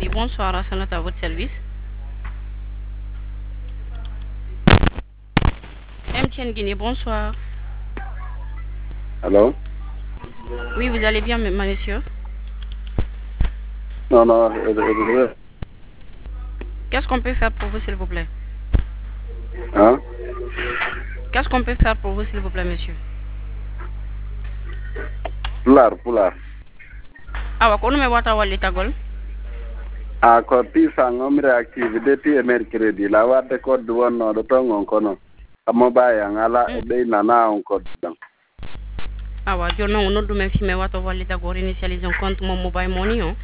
Guinée, bonsoir, Rassanat à votre service. MTN Guinée, bonsoir. Allô? Oui, vous allez bien, monsieur? Non. Qu'est-ce qu'on peut faire pour vous, s'il vous plaît? Hein? Qu'est-ce qu'on peut faire pour vous, s'il vous plaît, monsieur? Pular. Awa, ko me wata walli tagol? A ko pisa ngomre activité ti mercredi la wate ko duwono do tongon kono. Amo baya ngala be nana on ko dan. Awa, jono on noddu men fi me wata walli tagol initialiser un compte mon mobile money on.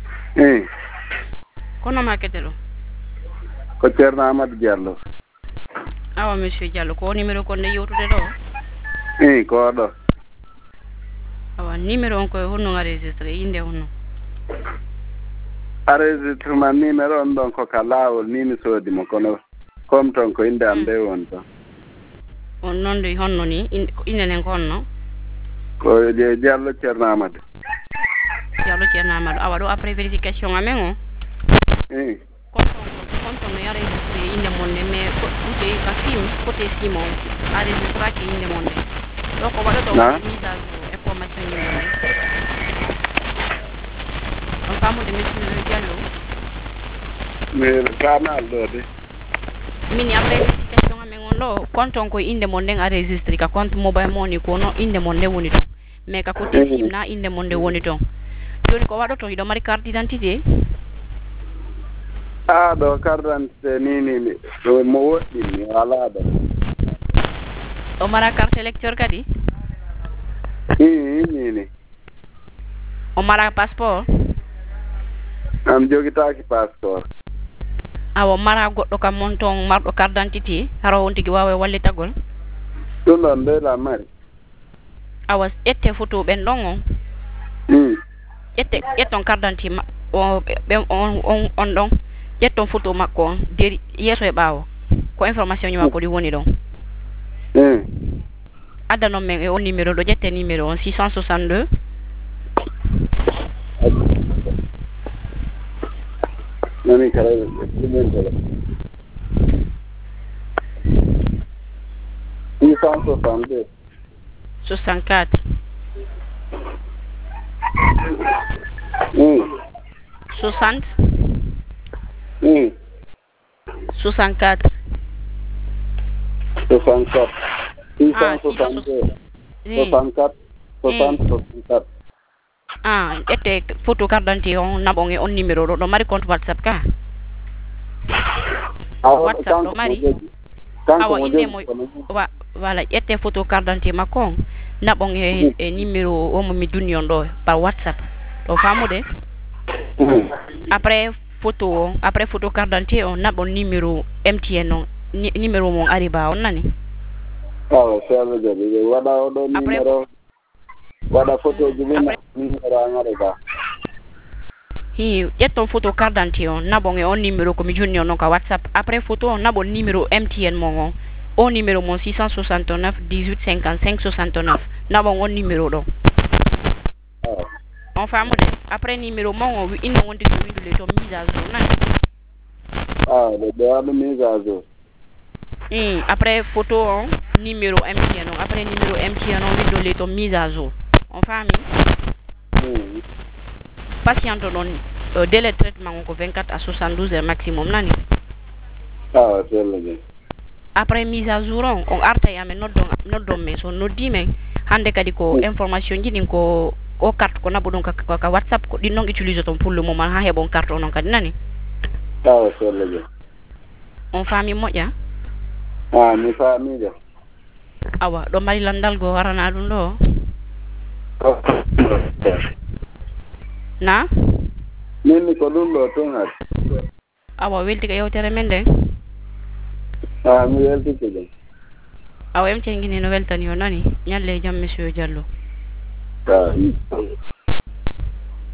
Kono maketelo? Ko Cerno Amadou Diallo. Awa, monsieur Diallo, ko numéro ko ne yotude do? Ko do. Awa, numéro on ko honno enregistré inde honno. Enregistrement numéro on don ko kalawol ni mi sodi mo kono comme ton ko inde ande won to. On non de honno ni inde nen ko honno? Ko je Diallo Cerno Amadou. Diallo Cerno Amadou. Awa, do après vérification amen on? Konto no yare inde monde mais côté ka film côté simon enregistré ki inde monde. Donc on va le donner mise à jour information ni monde. On parle de monsieur Diallo. Mais canal do de. Mini après vérification amen on lo konto ko inde monde enregistré ka compte mobile money ko no inde monde woni to. Mais ka côté sim na inde monde woni to. Joni ko wado to ido mari carte d'identité. Do carte ni do mo wodi ni ala do. O mara carte électeur kadi? Ni. O mara passeport? Am jogitaaki passeport. Awa mara goddo kam monton mardo carte d'identité haro on tigi wawe wallitagol? Ɗum ɗon nde la mari. Awa ette photo ben ɗon on? Ƴetton carte d'identité on ɗon ƴetton photo makko on deri yeso e ɓaawo ko information ñuma ko ɗi woni ɗon. Adda noon men e on numéro ɗo ƴette numéro on 662 nani kala ɗumen 662 64 60 64 64 64 ette photo carte d'identité on nabon e on numéro ɗo mari compte WhatsApp ka? WhatsApp ɗo mari? Awa inde mo voilà ƴette photo carte d'identité makko on nabon e numéro o mo mi dunni on ɗo par WhatsApp ɗo famude? Après photo carte d'identité on nabon numéro MTN on numéro mon ariba on nani? Selo jadi wada odo numéro wada photo jibina numéro angariba. Ƴetton photo carte d'identité on nabon e on numéro ko mi jonni on ka WhatsApp. Après photo on nabon numéro MTN mon on numéro mon 669 18 55 69 nabon on numéro ɗo. On famude après numéro mon ino wonde ko windule to mise à jour nani? Le de mise à jour. Après photo on numéro MTN on après numéro MTN on windule to mise à jour. On fami? Patient non délai de traitement on ko 24 à 72 heures maximum nani? C'est le après mise à jour on arta yame noddon men so noddi men hande kadi ko information ji din ko o carte ko nabo don ka WhatsApp ko din non utilise ton pour le moment ha hebon carte on kadi nani? C'est le on fami moƴƴa? Mi fami ja. Awa ɗo mari landal go warana ɗum ɗo? Na? Min ko ɗum ɗo ton hat. Awa welti ka yewtere men nden? Mi weltike ɗum. Awa MTN Guinée no weltani o nani? Ñalle e jam monsieur Diallo.